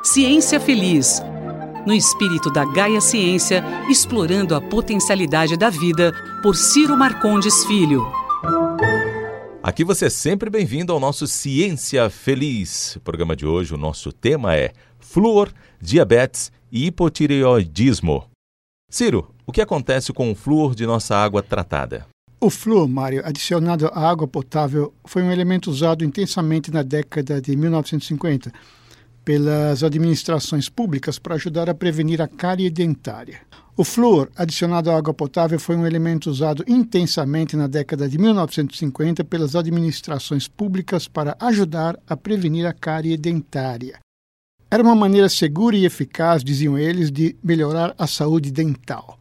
Ciência Feliz. No espírito da Gaia Ciência, explorando a potencialidade da vida, por Ciro Marcondes Filho. Aqui você é sempre bem-vindo ao nosso Ciência Feliz. No programa de hoje, o nosso tema é flúor, diabetes e hipotireoidismo. Ciro, o que acontece com o flúor de nossa água tratada? O flúor, Mário, adicionado à água potável, foi um elemento usado intensamente na década de 1950 pelas administrações públicas para ajudar a prevenir a cárie dentária. O flúor, adicionado à água potável, foi um elemento usado intensamente na década de 1950 pelas administrações públicas para ajudar a prevenir a cárie dentária. Era uma maneira segura e eficaz, diziam eles, de melhorar a saúde dental.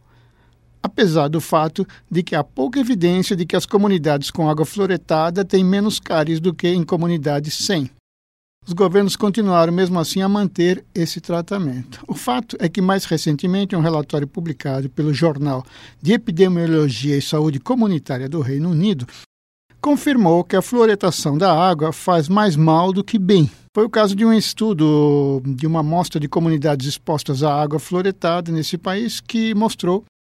Apesar do fato de que há pouca evidência de que as comunidades com água fluoretada têm menos cáries do que em comunidades sem. Os governos continuaram, mesmo assim, a manter esse tratamento. O fato é que, mais recentemente, um relatório publicado pelo Jornal de Epidemiologia e Saúde Comunitária do Reino Unido confirmou que a fluoretação da água faz mais mal do que bem. Foi o caso de um estudo de uma amostra de comunidades expostas à água fluoretada nesse país que mostrou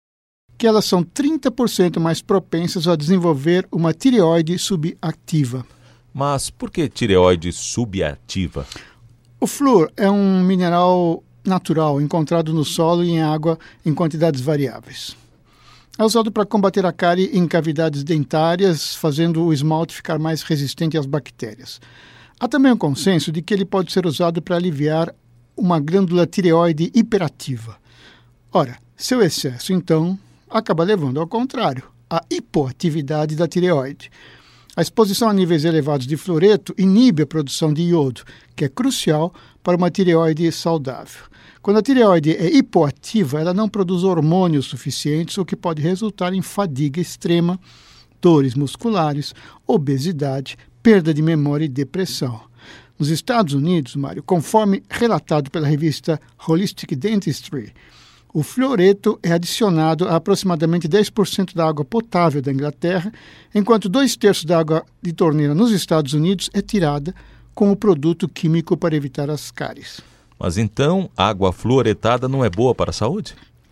que elas são 30% mais propensas a desenvolver uma tireoide subativa. Mas por que tireoide subativa? O flúor é um mineral natural encontrado no solo e em água em quantidades variáveis. É usado para combater a cárie em cavidades dentárias, fazendo o esmalte ficar mais resistente às bactérias. Há também um consenso de que ele pode ser usado para aliviar uma glândula tireoide hiperativa. Ora, seu excesso, então, acaba levando ao contrário, à hipoatividade da tireoide. A exposição a níveis elevados de fluoreto inibe a produção de iodo, que é crucial para uma tireoide saudável. Quando a tireoide é hipoativa, ela não produz hormônios suficientes, o que pode resultar em fadiga extrema, dores musculares, obesidade, perda de memória e depressão. Nos Estados Unidos, Mário, conforme relatado pela revista Holistic Dentistry, o fluoreto é adicionado a aproximadamente 10% da água potável da Inglaterra, enquanto 2/3 da água de torneira nos Estados Unidos é tirada com o produto químico para evitar as cáries. Mas então, água fluoretada não é boa para a saúde?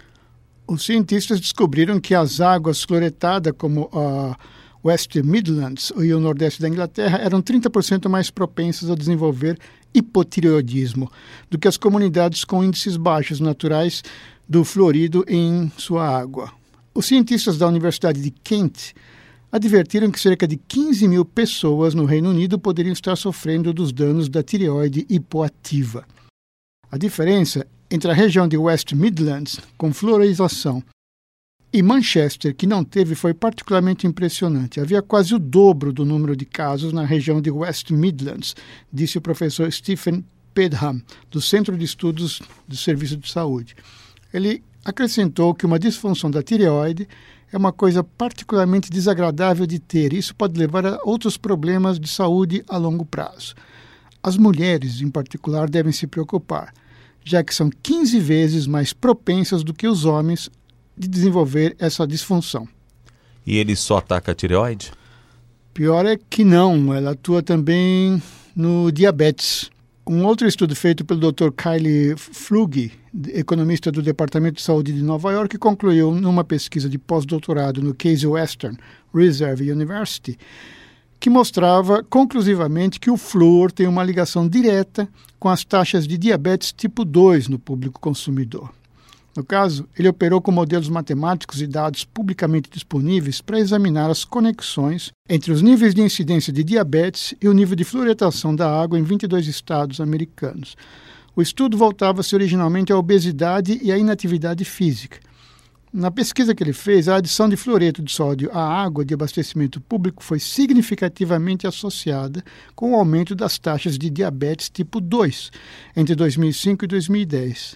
Os cientistas descobriram que as águas fluoretadas, como a West Midlands e o Nordeste da Inglaterra, eram 30% mais propensas a desenvolver hipotireoidismo do que as comunidades com índices baixos naturais do fluorido em sua água. Os cientistas da Universidade de Kent advertiram que cerca de 15 mil pessoas no Reino Unido poderiam estar sofrendo dos danos da tireoide hipoativa. A diferença entre a região de West Midlands, com fluorização, e Manchester, que não teve, foi particularmente impressionante. Havia quase o dobro do número de casos na região de West Midlands, disse o professor Stephen Pedham, do Centro de Estudos do Serviço de Saúde. Ele acrescentou que uma disfunção da tireoide é uma coisa particularmente desagradável de ter. Isso pode levar a outros problemas de saúde a longo prazo. As mulheres, em particular, devem se preocupar, já que são 15 vezes mais propensas do que os homens de desenvolver essa disfunção. E ele só ataca a tireoide? Pior é que não, ela atua também no diabetes. Um outro estudo feito pelo Dr. Kyle Flug, economista do Departamento de Saúde de Nova York, concluiu numa pesquisa de pós-doutorado no Case Western Reserve University, que mostrava conclusivamente que o flúor tem uma ligação direta com as taxas de diabetes tipo 2 no público consumidor. No caso, ele operou com modelos matemáticos e dados publicamente disponíveis para examinar as conexões entre os níveis de incidência de diabetes e o nível de fluoretação da água em 22 estados americanos. O estudo voltava-se originalmente à obesidade e à inatividade física. Na pesquisa que ele fez, a adição de fluoreto de sódio à água de abastecimento público foi significativamente associada com o aumento das taxas de diabetes tipo 2 entre 2005 e 2010.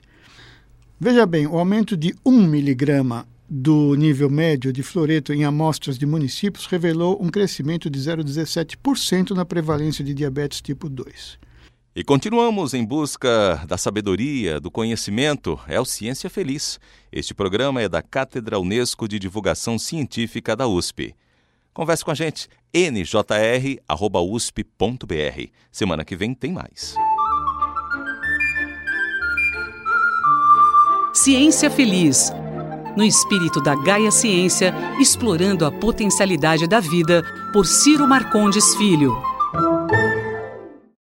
Veja bem, o aumento de 1 miligrama do nível médio de fluoreto em amostras de municípios revelou um crescimento de 0,17% na prevalência de diabetes tipo 2. E continuamos em busca da sabedoria, do conhecimento. É o Ciência Feliz. Este programa é da Cátedra Unesco de Divulgação Científica da USP. Converse com a gente, njr@usp.br. Semana que vem tem mais. Ciência Feliz, no espírito da Gaia Ciência, explorando a potencialidade da vida, por Ciro Marcondes Filho.